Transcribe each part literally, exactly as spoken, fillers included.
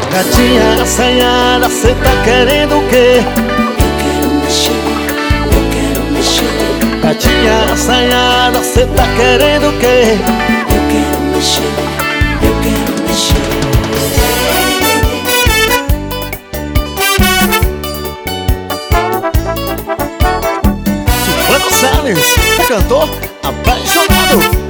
Gatinha assanhada, cê tá querendo o quê? Eu quero mexer, eu quero mexer. Gatinha assanhada, cê tá querendo o quê? Eu quero mexer, eu quero mexer. Silvano Salles, o cantor apaixonado.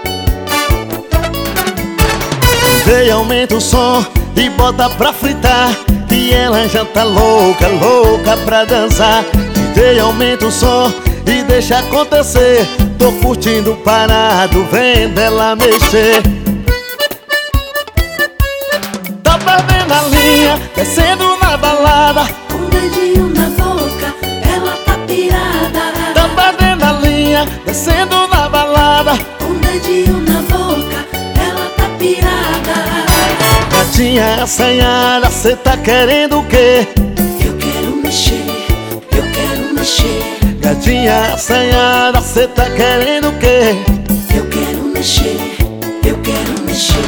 Vem, aumenta o som e bota pra fritar, e ela já tá louca, louca pra dançar. D J, aumenta o som e deixa acontecer. Tô curtindo parado, vendo ela mexer. Tá perdendo a linha, descendo na balada, Com o dedinho na boca, ela tá pirada. tá perdendo a linha, descendo na balada. Com o dedinho na boca, ela tá pirada. Gatinha assanhada, cê tá querendo o quê? Eu quero mexer, eu quero mexer. Gatinha assanhada, cê tá querendo o quê? Eu quero mexer, eu quero mexer.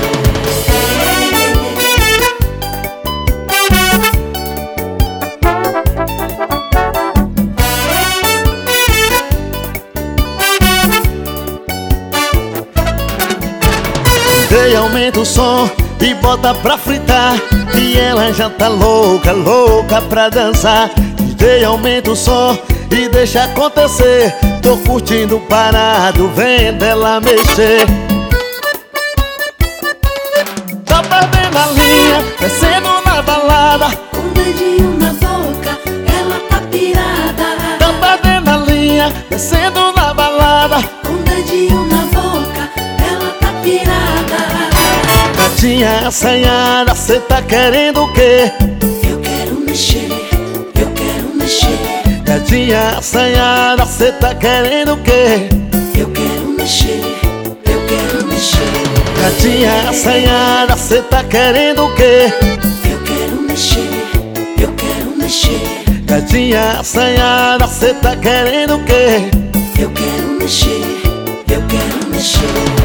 Vem, aumenta o som e bota pra fritar, e ela já tá louca, louca pra dançar. D J, aumenta o som e deixa acontecer. Tô curtindo parado, vendo ela mexer. Tá perdendo a linha, descendo na balada, Com o dedinho na boca, ela tá pirada. tá perdendo a linha, descendo na balada. Com o dedinho na boca, ela tá pirada. Gatinha assanhada, cê tá querendo o quê? Eu quero mexer, eu quero mexer. Gatinha assanhada, cê tá querendo o quê? Eu quero mexer, eu quero mexer. Gatinha assanhada, cê tá querendo o quê? Eu quero mexer, eu quero mexer. Gatinha assanhada, cê tá querendo o quê? Eu quero mexer, eu quero mexer.